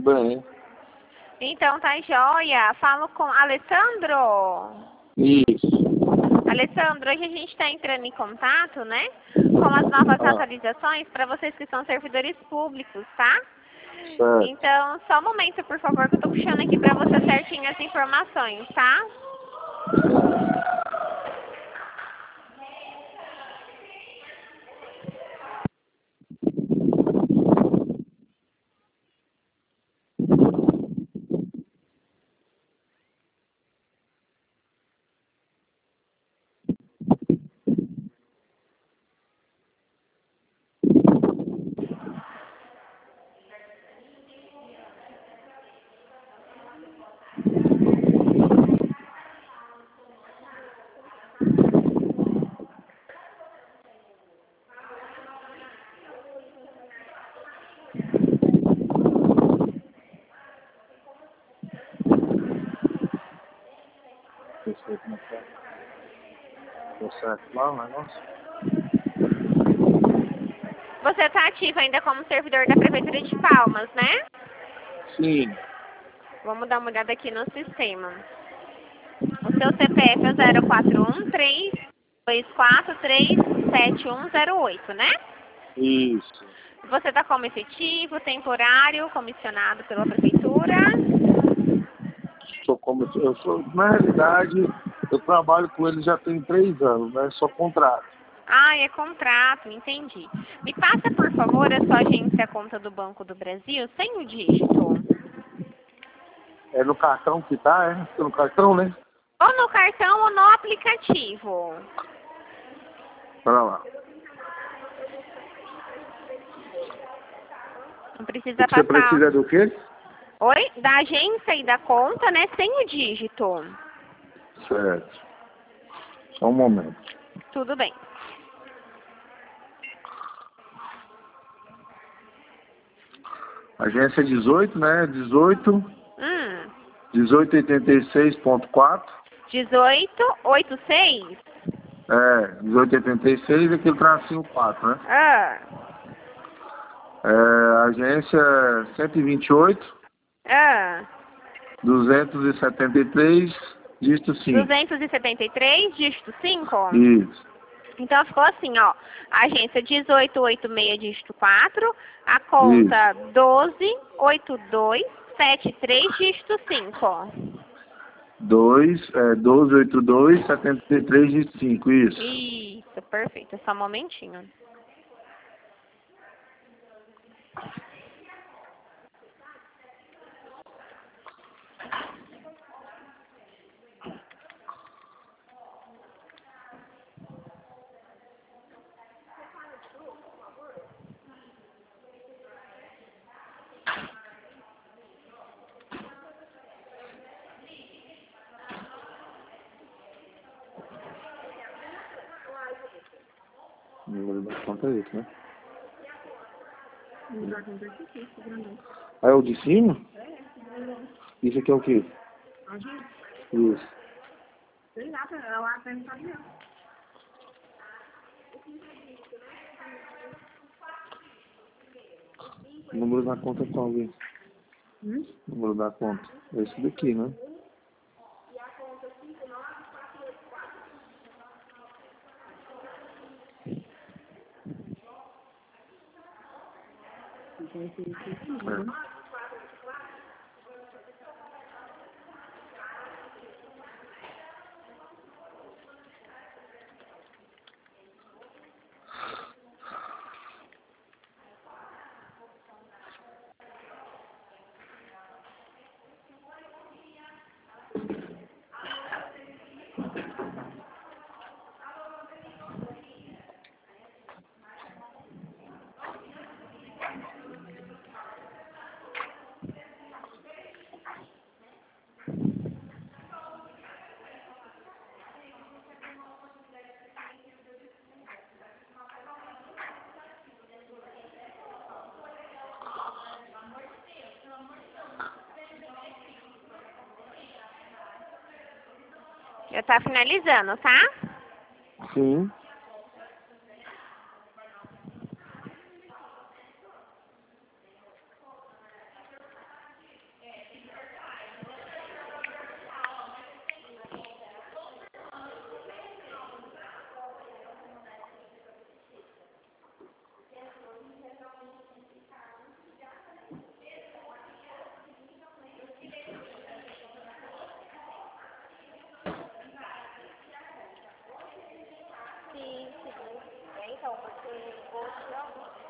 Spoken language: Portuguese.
bem. Então tá joia. Falo com Alessandro. Isso. Alessandro, hoje a gente está entrando em contato, né? Com as novas atualizações para vocês que são servidores públicos, tá? Certo. Então, só um momento, por favor, que eu tô puxando aqui para você certinho as informações, tá? Deu certo lá o negócio? Você está ativo ainda como servidor da Prefeitura de Palmas, né? Sim. Vamos dar uma olhada aqui no sistema. O seu CPF é 041324371108, né? Isso. Você está como efetivo, temporário, comissionado pela Prefeitura? Na realidade, eu trabalho com ele já tem 3 anos, né? Só contrato. Ah, é contrato, entendi. Me passa, por favor, a sua agência conta do Banco do Brasil sem o dígito. É no cartão que tá, é? No cartão, né? Ou no cartão ou no aplicativo. Para lá. Não precisa Você passar. precisa do quê? Oi? Da agência e da conta, né? Sem o dígito. Certo. Só um momento. Tudo bem. Agência 18, né? 18. 1886.4. 1886? É, 1886 aquele tracinho 4, né? Ah. Agência 128, Ah. 273, dígito 5. 273, dígito 5? Isso. Então ficou assim, ó. Agência 1886, dígito 4. A conta 128273, dígito 5. 1282, 73, dígito 5, isso. Isso, perfeito. É só um momentinho. O número da conta é esse, né? O número da conta é esse aqui, esse grandão. Ah, é o de cima? Esse grandão. Isso aqui é o quê? Agência? Isso. Sei lá, ela até não sabe não. O número da conta é qual, Gui? O número da conta. É esse daqui, né? Já tá finalizando, tá? Sim. Então, porque hoje